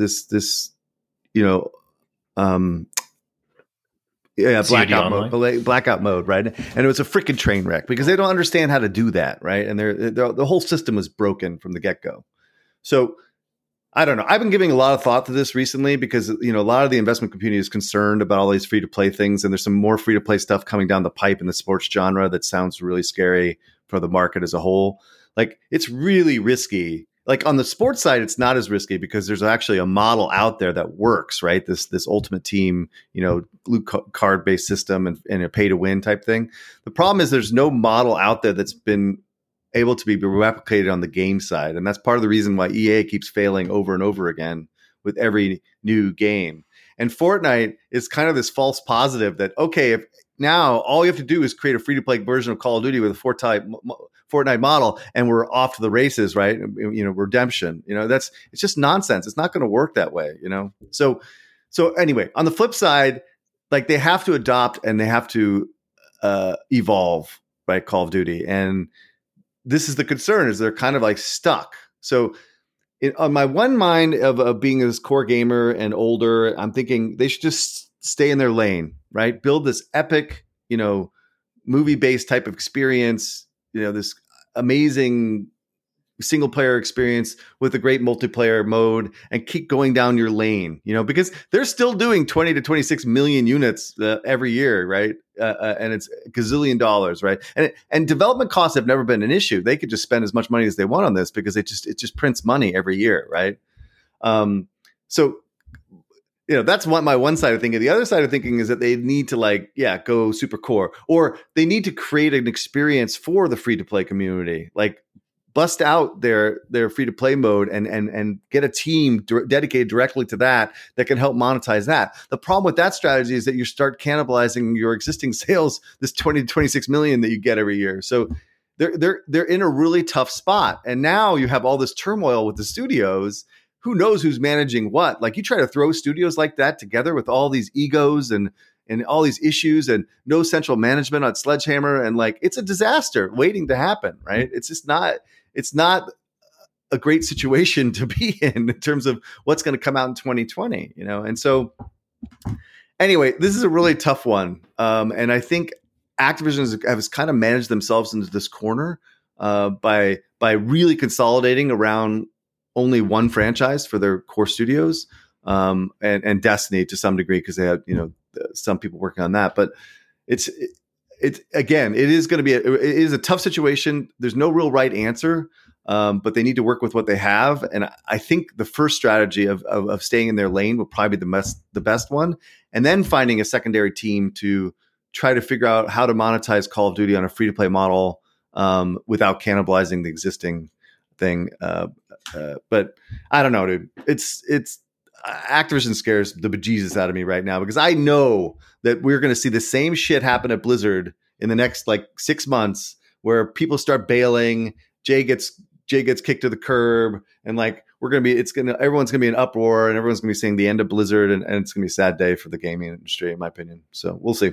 blackout mode, right? And it was a freaking train wreck because they don't understand how to do that, right? And the whole system was broken from the get-go. So I don't know. I've been giving a lot of thought to this recently because, a lot of the investment community is concerned about all these free-to-play things, and there's some more free-to-play stuff coming down the pipe in the sports genre that sounds really scary for the market as a whole. Like, it's really risky. Like, on the sports side, it's not as risky because there's actually a model out there that works, right? This Ultimate Team, blue card-based system and a pay-to-win type thing. The problem is there's no model out there that's been able to be replicated on the game side. And that's part of the reason why EA keeps failing over and over again with every new game. And Fortnite is kind of this false positive that, okay, if now all you have to do is create a free-to-play version of Call of Duty with a Fortnite model, and we're off to the races, right? Redemption. It's just nonsense. It's not going to work that way. So anyway, on the flip side, like, they have to adopt and they have to evolve, right? Call of Duty, and this is the concern: is they're kind of like stuck. So, on my one mind of being this core gamer and older, I'm thinking they should just stay in their lane, right? Build this epic, movie-based type of experience. This amazing single player experience with a great multiplayer mode, and keep going down your lane, because they're still doing 20 to 26 million units every year, right? And it's a gazillion dollars, right? And development costs have never been an issue. They could just spend as much money as they want on this because it just prints money every year, right? So that's my one side of thinking. The other side of thinking is that they need to go super core, or they need to create an experience for the free to play community, like bust out their free to play mode and get a team dedicated directly to that can help monetize that. The problem with that strategy is that you start cannibalizing your existing sales, this 20 to 26 million that you get every year. So they're in a really tough spot. And now you have all this turmoil with the studios. Who knows who's managing what? Like, you try to throw studios like that together with all these egos and and all these issues and no central management on Sledgehammer. And like, it's a disaster waiting to happen, right? It's not a great situation to be in terms of what's going to come out in 2020, And so anyway, this is a really tough one. And I think Activision has kind of managed themselves into this corner by really consolidating around only one franchise for their core studios, and Destiny to some degree, because they have, some people working on that. But it's again, it is going to be it is a tough situation. There's no real right answer, but they need to work with what they have. And I think the first strategy of staying in their lane will probably be the best one, and then finding a secondary team to try to figure out how to monetize Call of Duty on a free-to-play model without cannibalizing the existing thing. But I don't know, dude. It's Activision scares the bejesus out of me right now, because I know that we're going to see the same shit happen at Blizzard in the next 6 months, where people start bailing. Jay gets kicked to the curb, and everyone's going to be in uproar, and everyone's going to be saying the end of Blizzard, and it's going to be a sad day for the gaming industry, in my opinion. So we'll see.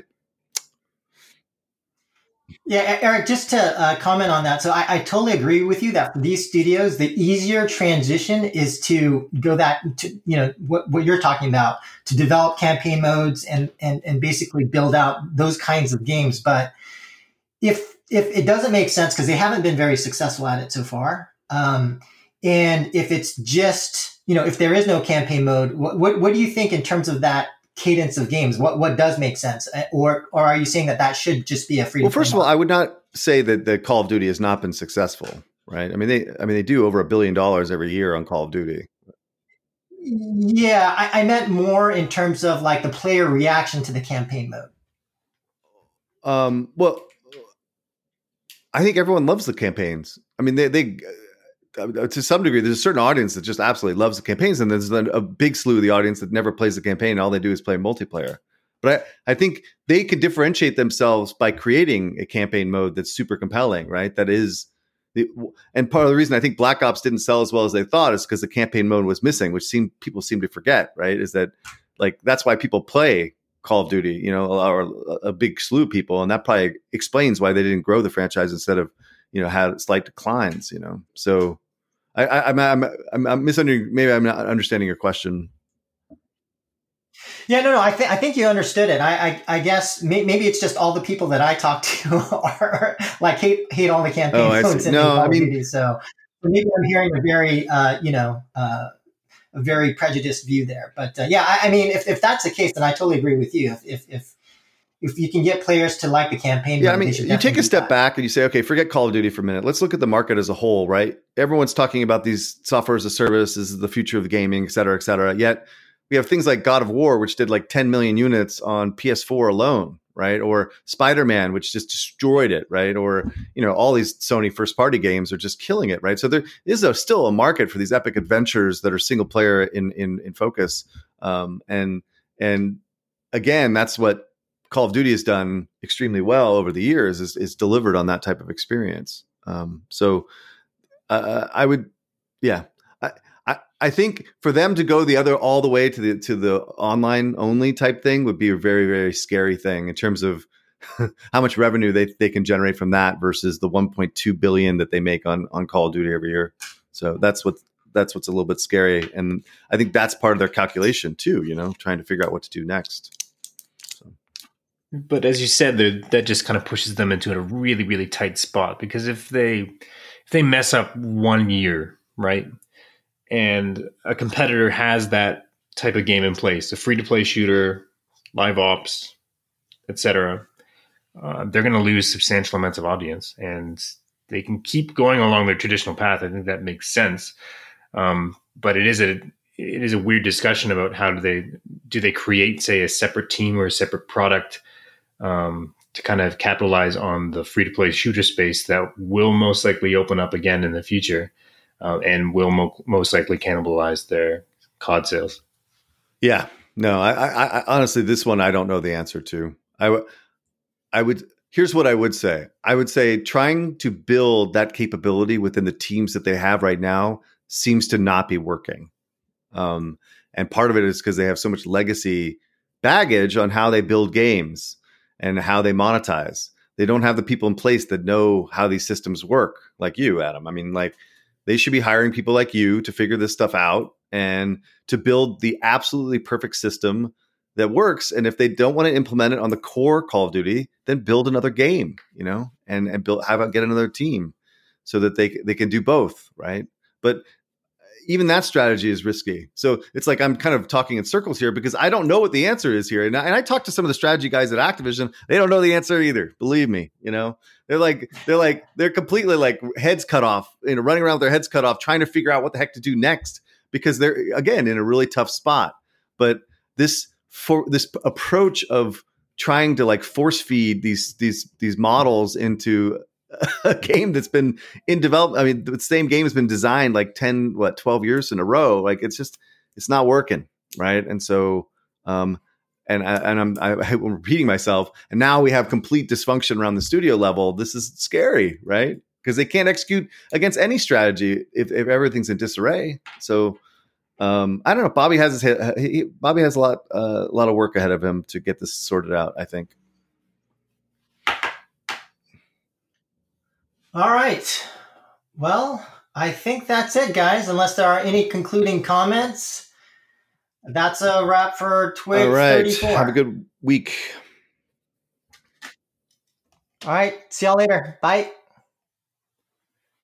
Yeah, Eric, just to comment on that. So I totally agree with you that for these studios, the easier transition is to go what you're talking about, to develop campaign modes and basically build out those kinds of games. But if it doesn't make sense, because they haven't been very successful at it so far, and if it's just, if there is no campaign mode, what do you think in terms of that cadence of games? What does make sense, or are you saying that should just be a free? Well, first of all, I would not say that the Call of Duty has not been successful, right? I mean, they do over $1 billion every year on Call of Duty. Yeah, I meant more in terms of the player reaction to the campaign mode. Well, I think everyone loves the campaigns. I mean, they to some degree, there's a certain audience that just absolutely loves the campaigns, and there's a big slew of the audience that never plays the campaign, and all they do is play multiplayer. But I think they could differentiate themselves by creating a campaign mode that's super compelling, right? That is, and part of the reason I think Black Ops didn't sell as well as they thought is because the campaign mode was missing, which people seem to forget, right? Is that that's why people play Call of Duty, or a big slew of people, and that probably explains why they didn't grow the franchise instead of had slight declines, So. I'm misunderstanding. Maybe I'm not understanding your question. Yeah, no. I think you understood it. I guess maybe it's just all the people that I talk to are hate all the campaign modes. No, I mean, Duty, so maybe I'm hearing a very a very prejudiced view there. But I mean, if that's the case, then I totally agree with you. If you can get players to like the campaign, I mean, you take a step back and you say, okay, forget Call of Duty for a minute. Let's look at the market as a whole, right? Everyone's talking about these software as a service. This is the future of gaming, et cetera, et cetera. Yet we have things like God of War, which did 10 million units on PS4 alone, right? Or Spider-Man, which just destroyed it, right? Or, all these Sony first-party games are just killing it, right? So there is still a market for these epic adventures that are single player in focus. And again, that's what Call of Duty has done extremely well over the years, is delivered on that type of experience. So I would, I think for them to go all the way to the online only type thing would be a very, very scary thing in terms of how much revenue they can generate from that versus the 1.2 billion that they make on Call of Duty every year. So that's what's a little bit scary, and I think that's part of their calculation too. Trying to figure out what to do next. But as you said, that just kind of pushes them into a really, really tight spot, because if they mess up 1 year, right, and a competitor has that type of game in place, a free-to-play shooter, live ops, etc., they're going to lose substantial amounts of audience, and they can keep going along their traditional path. I think that makes sense, but it is a weird discussion about how do they create, say, a separate team or a separate product to kind of capitalize on the free-to-play shooter space that will most likely open up again in the future, and will most likely cannibalize their COD sales. Yeah, no, I honestly, this one I don't know the answer to. I would. Here's what I would say. I would say trying to build that capability within the teams that they have right now seems to not be working. And part of it is because they have so much legacy baggage on how they build games and how they monetize. They don't have the people in place that know how these systems work, like you, Adam. I mean, like, they should be hiring people like you to figure this stuff out and to build the absolutely perfect system that works. And if they don't want to implement it on the core Call of Duty, then build another game, and get another team so that they can do both, right? But even that strategy is risky. So it's like I'm kind of talking in circles here because I don't know what the answer is here. And I talked to some of the strategy guys at Activision. They don't know the answer either. Believe me, they're completely like heads cut off, running around with their heads cut off, trying to figure out what the heck to do next because they're, again, in a really tough spot. But this approach of trying to like force feed these models into a game that's been in development. I mean, the same game has been designed like 12 years in a row. Like it's not working. Right. And so, I'm repeating myself, and now we have complete dysfunction around the studio level. This is scary, right? Because they can't execute against any strategy if everything's in disarray. So, I don't know. Bobby has Bobby has a lot of work ahead of him to get this sorted out, I think. All right. Well, I think that's it, guys. Unless there are any concluding comments, that's a wrap for Twig 34. Have a good week. All right. See y'all later. Bye.